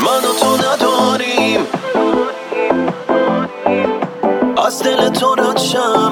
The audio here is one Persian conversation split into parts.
من و تو نداریم از دل تو رد شم،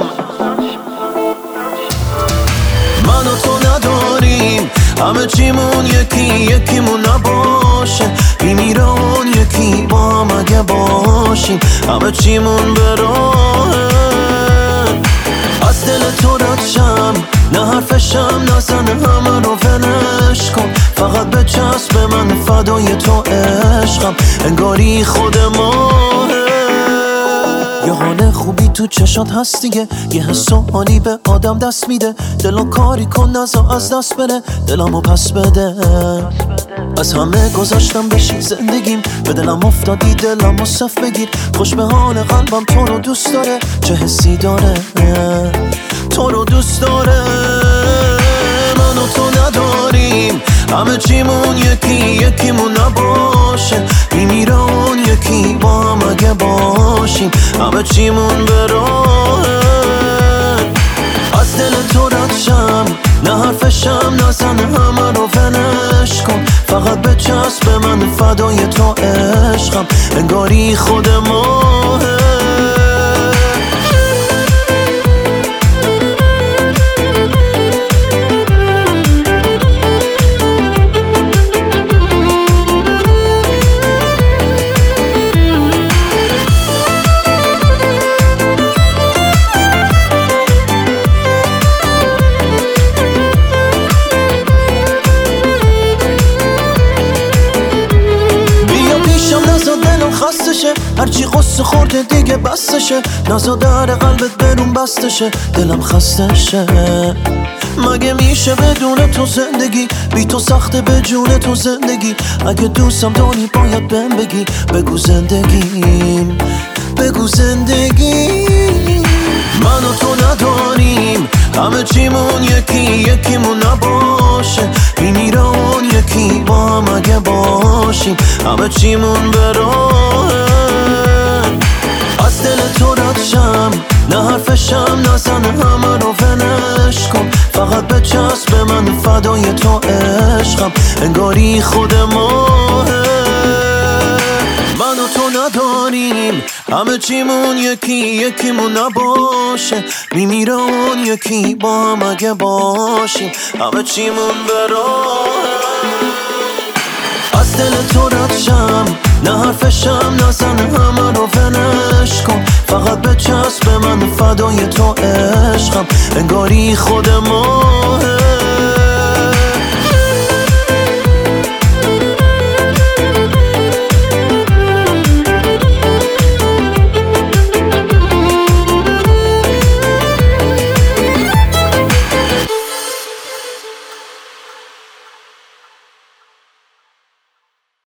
من و تو نداریم همه چیمون یکیمون نباشه، میمیره اون یکی با هم اگه باشیم همه چیمون به راهه. از دل تو رد شم، نه حرفشم نزنه همه رو ولش کن، فقط به چسب من فدای تو عشقم انگاری خود ماهه. یه حال خوبی تو چشات هست دیگه، یه حس و حالی به آدم دست میده، دلو کاری کن نزا از دست بره، دلمو پس بده. از همه گذاشتم بشی زندگیم، به دلم افتادی دلمو صف بگیر، خوش به حال قلبم تو رو دوست داره، چه حسی داره تو رو دوست داره. من و تو نداریم همه چیمون یکیمون نباشه، میمیره اون یکی با هم اگه باشیم همه چیمون به راهه. از دل تو رد شم، نه حرفشم نزنه همه رو ولش کن، فقط به چسب من فدای تو عشقم انگاری خود ماهه. خستشه هرچی قصه خورده دیگه بستشه، نزا در قلبت برون بستشه، دلم خستشه. مگه میشه بدون تو زندگی، بی تو سخته به جون تو زندگی، اگه دوستم داری باید بهم بگی، بگو زندگیم بگو زندگیم. من و تو نداریم همه چیمون یکیمون نباشه، میمیره اون یکی با هم اگه باشیم همه چیمون به راهه. از دل تو رد شم، نه حرفشم نزنه همه رو ولش کن، فقط به چسب من فدای تو عشقم انگاری خود ماهه. من و تو نداریم همه چیمون یکیمون نباشه، میمیره اون یکی با هم اگه باشیم همه چیمون به راهه. از دل تو رد شم، نه حرفشم نزنه همه رو ولش کن، فقط به چسب من فدای تو عشقم انگاری خود ماهه.